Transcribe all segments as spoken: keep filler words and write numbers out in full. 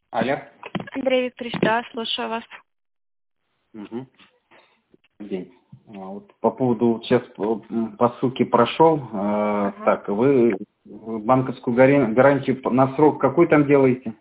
Алло. Андрей Викторович, да, слушаю вас. Угу. День. А вот по поводу, сейчас по, по ссылке прошел, э, Ага. так, вы банковскую гари- гарантию на срок какой там делаете?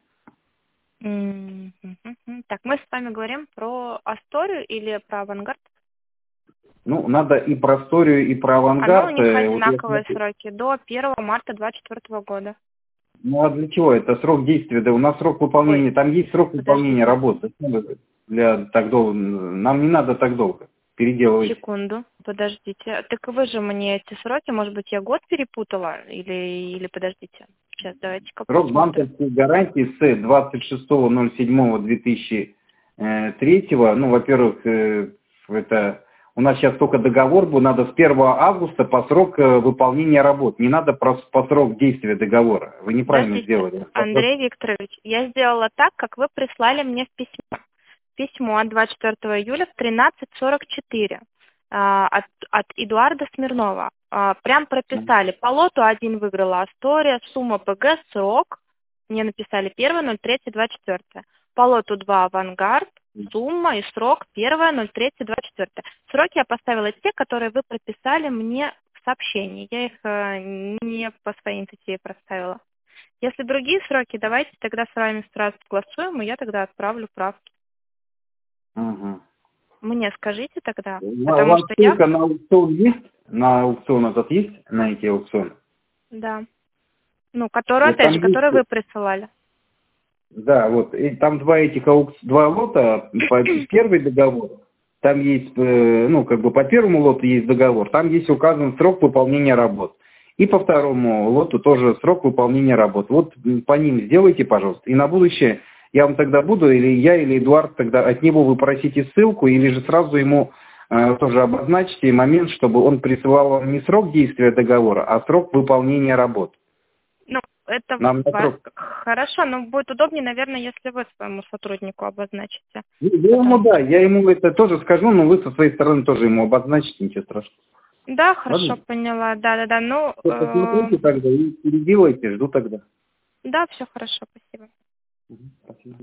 М, мгм, мгм. Так, мы с вами говорим про Асторию или про Авангард? Ну, надо и про историю, и про Оно у авангард. них э, Вот я одинаковые смотрю. сроки, до первого марта двадцать четвёртого года. Ну, а для чего? Это срок действия, да у нас срок Ой, выполнения, там есть срок выполнения подождите, работы. Для так долго, нам не надо так долго переделывать. секунду, подождите. Так вы же мне эти сроки, может быть, я год перепутала? Или, или подождите. Сейчас, давайте-ка Срок посмотрим. банковской гарантии с двадцать шестого ноль седьмого две тысячи третьего, ну, во-первых, э, это у нас сейчас только договор был, надо с первого августа по срок э, выполнения работ, не надо про, по срок действия договора. Вы неправильно Подождите, сделали. Андрей Викторович, я сделала так, как вы прислали мне в письмо. Письмо от двадцать четвёртого июля в тринадцать сорок четыре а, от, от Эдуарда Смирнова. А, прям прописали. По лоту один выиграла Астория, сумма ПГ, срок. Мне написали первое ноль третье двадцать четвёртое. По лоту два Авангард, сумма и срок первое ноль третье двадцать четвёртое. Сроки я поставила те, которые вы прописали мне в сообщении. Я их э, не по своей инициативе проставила. Если другие сроки, давайте тогда с вами сразу согласуем, и я тогда отправлю правки. Угу. Мне скажите тогда, Ну, а у потому вас что я... ссылка на аукцион есть? На аукцион этот есть? На эти аукционы? Да. Ну, которую, Вот опять там же, есть, которую вы присылали. да, вот, и там два этих аукц... два лота, по... первый договор, там есть, э, ну, как бы по первому лоту есть договор, там есть указан срок выполнения работ. И по второму лоту тоже срок выполнения работ. Вот по ним сделайте, пожалуйста. И на будущее я вам тогда буду, или я, или Эдуард, тогда от него вы просите ссылку, или же сразу ему э, тоже обозначите момент, чтобы он присылал вам не срок действия договора, а срок выполнения работ. Ну, это Нам на вас... срок. Хорошо, но будет удобнее, наверное, если вы своему сотруднику обозначите. Ну, я ему, Потому... да, я ему это тоже скажу, но вы со своей стороны тоже ему обозначите, ничего страшного. Да, хорошо, Ладно? поняла. Да-да-да, ну... Все, Э... посмотрите тогда и переделайте, жду тогда. Да, все хорошо, спасибо. Мгм, спасибо.